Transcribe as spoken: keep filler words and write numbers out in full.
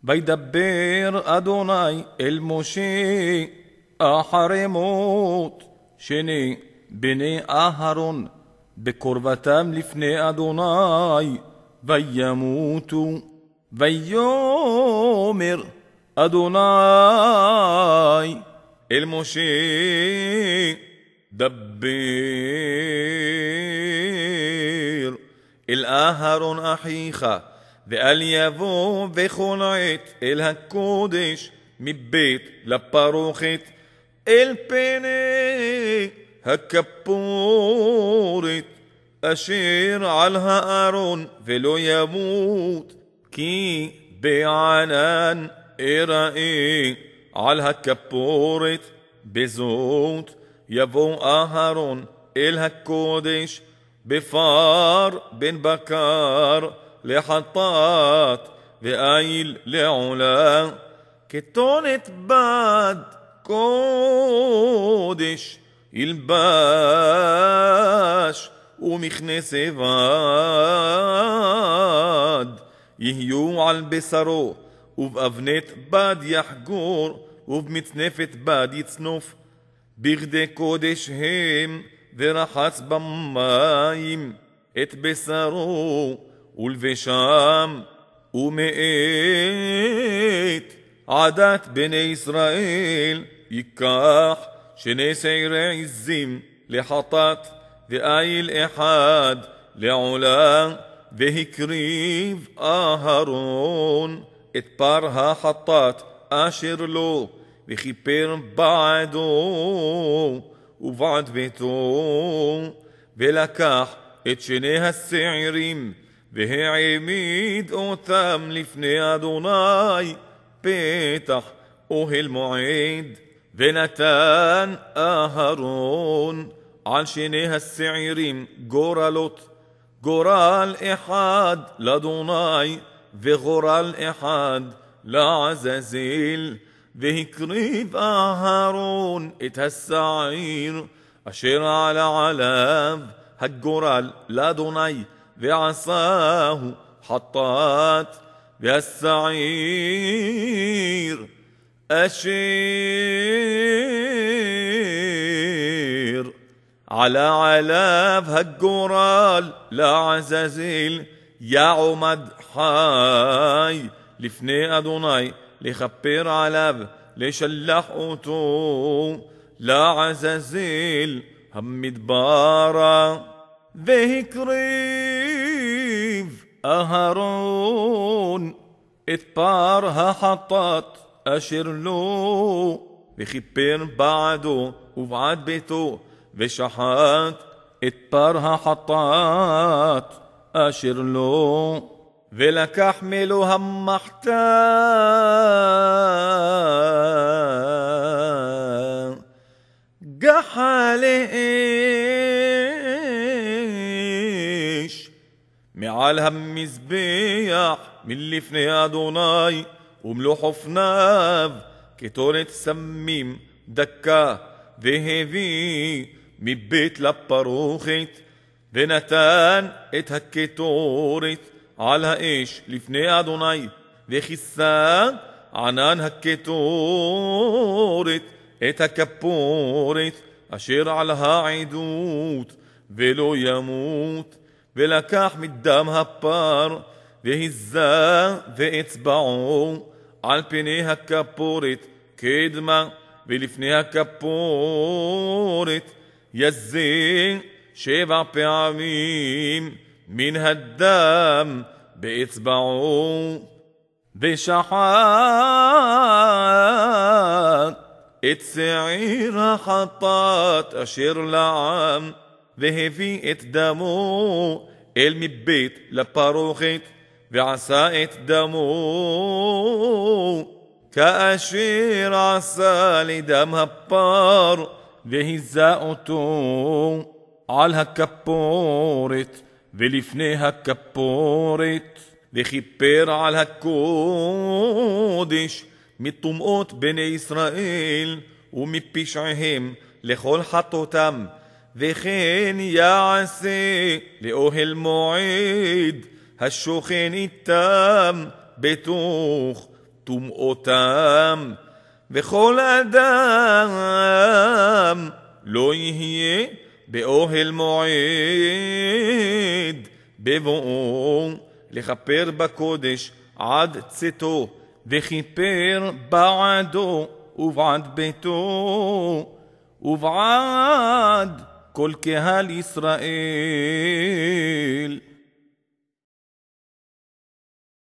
וידבר אדוני אל משה אחרי מות שני בני אהרון בקרבתם לפני אדוני וימותו. ויאמר אדוני אל משה דבר אל אהרון אחיך ואל יבוא בכל עת אל הקודש מבית לפרוכת אל פני הכפורת אשר על הארון ולא ימות, כי בענן אראה על הכפורת. בזאת יבוא אהרון אל הקודש בפר בן בקר לחטאת ואיל לעולה כתונת בד קודש ילבש ומכנס בד יהיו על בשרו ובאבנת בד יחגור ובמצנפת בד יצנוף בגדי קודש הם ורחץ במים את בשרו ולבשם ומאת עדת בני ישראל ייקח שני שעירי עזים לחטאת ואיל אחד לעולה והקריב אהרון את פר החטאת אשר לו וכיפר בעדו ובעד ביתו ולקח את שני השעירים והעמיד אותם לפני אדוני פתח אוהל מועד ונתן אהרון על שני השעירים גורלות גורל אחד לאדוני וגורל אחד לעזאזל והקריב אהרון את השעיר אשר עלה עליו הגורל לאדוני ועשاه חטאת והשעיר אשר עלה עליו הגורל לעזאזל יעמד חי לפני אדוני לכפר עליו לשלח אותו לעזאזל המדברה. והקריב אהרון את פר החטאת אשר לו וכיפר בעדו ובעד ביתו ושחט את פר החטאת אשר לו ולקח מלוא המחתה גחל אש מעל המזבח מלפני אדוני ומלוך אופניו כתורת סמים דקה והביא מבית לפרוכת ונתן את הכתורת על האש לפני אדוני וכיסה ענן הכתורת את הכפורת אשר על העדות ולא ימות ולקח מדם הפר והיזה ואצבעו על פני הכפורת קדמה ולפני הכפורת יזה שבע פעמים מן הדם באצבעו ושחט את שעיר החטאת אשר לעם והביא את דמו אל מבית לפרוכת ועשה את דמו כאשר עשה לדם הפר והיזה אותו על הכפורת ולפני הכפורת וכיפר על הקודש מטומאות בני ישראל ומפשעיהם לכל חטאותם וכן יעשה לאוהל מועד השוכן איתם בתוך טומאותם, וכל אדם לא יהיה באוהל מועד בבואו לכפר בקודש עד צאתו, וכיפר בעדו ובעד ביתו ובעד כל קהל ישראל.